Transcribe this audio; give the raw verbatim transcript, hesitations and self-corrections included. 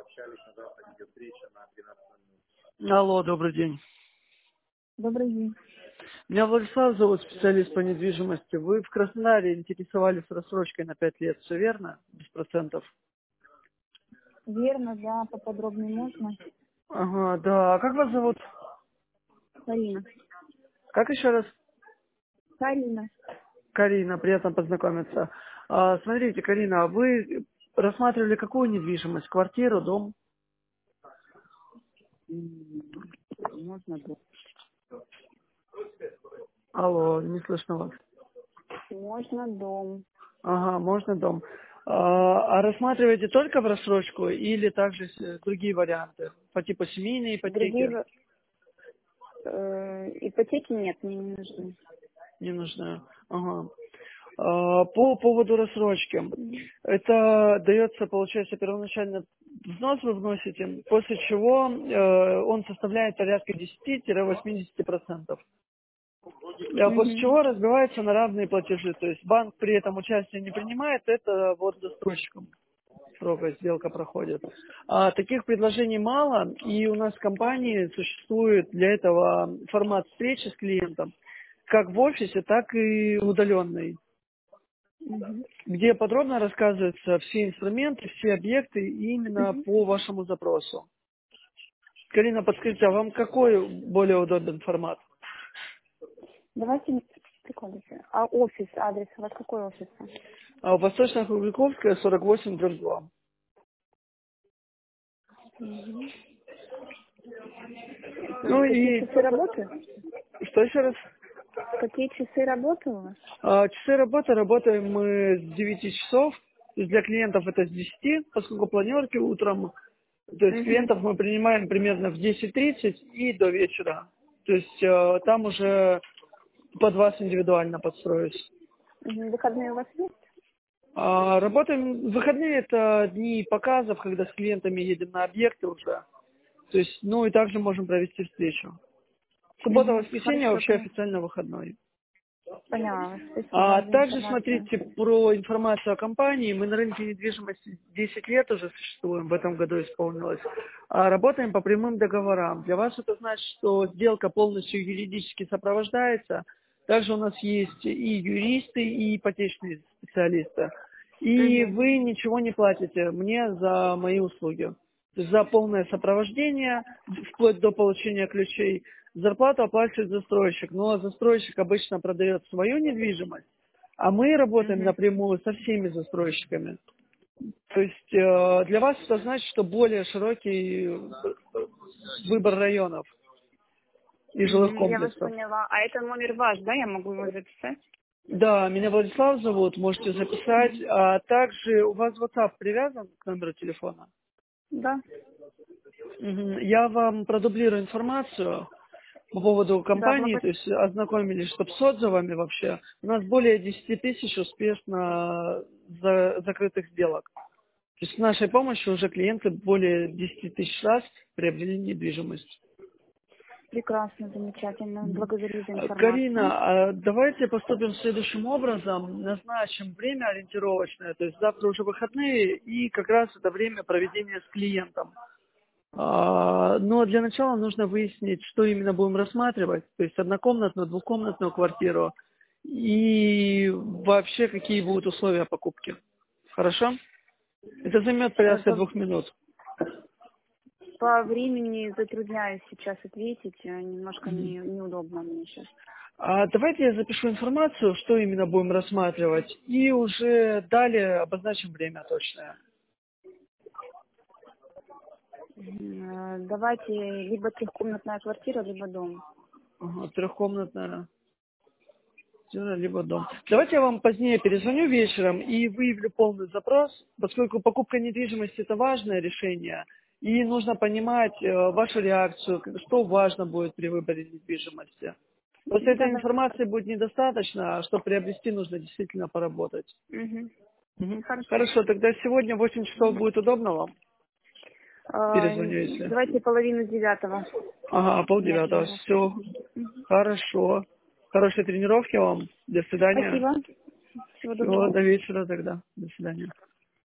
Алло, добрый день. Добрый день. Меня Владислав зовут, специалист по недвижимости. Вы в Краснодаре интересовались рассрочкой на пять лет, все верно? Без процентов. Верно, да, поподробнее можно? Ага, да. А как вас зовут? Карина. Как еще раз? Карина. Карина, приятно познакомиться. А, смотрите, Карина, а вы рассматривали какую недвижимость? Квартиру, дом? М, Можно дом. Алло, не слышно вас. Можно дом. Ага, можно дом. А, а рассматриваете только в рассрочку или также с- другие варианты? По типу семейной ипотеки? Другие э, ипотеки нет, мне не нужны. Не нужно. Ага. А, По поводу рассрочки. Мгм. Это дается, получается, первоначально взнос вы вносите, после чего э, он составляет порядка десять-восемьдесят процентов. А после Мгм. чего разбивается на равные платежи. То есть банк при этом участие не принимает, это вот застройщиком строго сделка проходит. А таких предложений мало, и у нас в компании существует для этого формат встречи с клиентом, как в офисе, так и удаленный, Мгм. где подробно рассказываются все инструменты, все объекты именно Мгм. по вашему запросу. Карина, подскажите, а вам какой более удобен формат? Давайте прикладывайте. А офис, адрес, у вас какой офис? А Восточно-Кругляковская, сорок восемь, дробь два. Мгм. Это Ну какие и часы работы? что еще раз? Какие часы работы у вас? А, Часы работы работаем мы с девяти часов. То есть для клиентов это с десяти, поскольку планерки утром. То есть Мгм. клиентов мы принимаем примерно в десять тридцать и до вечера. То есть э, там уже под вас индивидуально подстроюсь. Мгм. Выходные у вас есть? А, работаем в выходные, это дни показов, когда с клиентами едем на объекты уже. То есть, ну и также можем провести встречу. Мгм. Суббота-воскресенье Хорошо, вообще поняла. официально выходной. Поняла вас. А Спасибо за также информацию. смотрите про информацию о компании. Мы на рынке недвижимости десять лет уже существуем, в этом году исполнилось. А работаем по прямым договорам. Для вас это значит, что сделка полностью юридически сопровождается. Также у нас есть и юристы, и ипотечные специалисты. И Мгм. вы ничего не платите мне за мои услуги. То есть за полное сопровождение, вплоть до получения ключей. Зарплату оплачивает застройщик, но застройщик обычно продает свою недвижимость, а мы работаем Мгм. напрямую со всеми застройщиками. То есть э, для вас это значит, что более широкий э, выбор районов и жилых Мгм, я вас комплексов. поняла. А это номер ваш, да? Я могу его записать? Да, меня Владислав зовут, можете записать. Мгм. А также у вас WhatsApp привязан к номеру телефона? Да, Мгм. Я вам продублирую информацию по поводу да, компании, то благодарю. есть ознакомились, чтобы с отзывами вообще. У нас более десяти тысяч успешно за- закрытых сделок. То есть с нашей помощью уже клиенты более десяти тысяч раз приобрели недвижимость. Прекрасно, замечательно. Благодарю за А, информацию. Карина, а давайте поступим следующим образом. Назначим время ориентировочное, то есть завтра уже выходные, и как раз это время проведения с клиентом. А, Но для начала нужно выяснить, что именно будем рассматривать, то есть однокомнатную, двухкомнатную квартиру и вообще какие будут условия покупки. Хорошо? Это займет Э, порядка По, двух минут. по времени затрудняюсь сейчас ответить. э, Немножко не, неудобно мне сейчас. А давайте я запишу информацию, что именно будем рассматривать, и уже далее обозначим время точное. Мгм, э, Давайте либо трехкомнатная квартира, либо дом. Ага, трехкомнатная квартира, либо дом. Давайте я вам позднее перезвоню вечером и выявлю полный запрос, поскольку покупка недвижимости – это важное решение, и нужно понимать э, вашу реакцию, к- что важно будет при выборе недвижимости. После Да, этой да, информации будет недостаточно, а чтобы приобрести, нужно действительно поработать. Мгм. Мгм. Хорошо. Хорошо, тогда сегодня в восемь часов будет удобно вам? А, Перезвоню, если. Давайте половину девятого. Ага, У меня полдевятого. тренировка. Все. Мгм. Хорошо. Хорошей тренировки вам. До свидания. Спасибо. Всего Всего доброго. до вечера тогда. До свидания.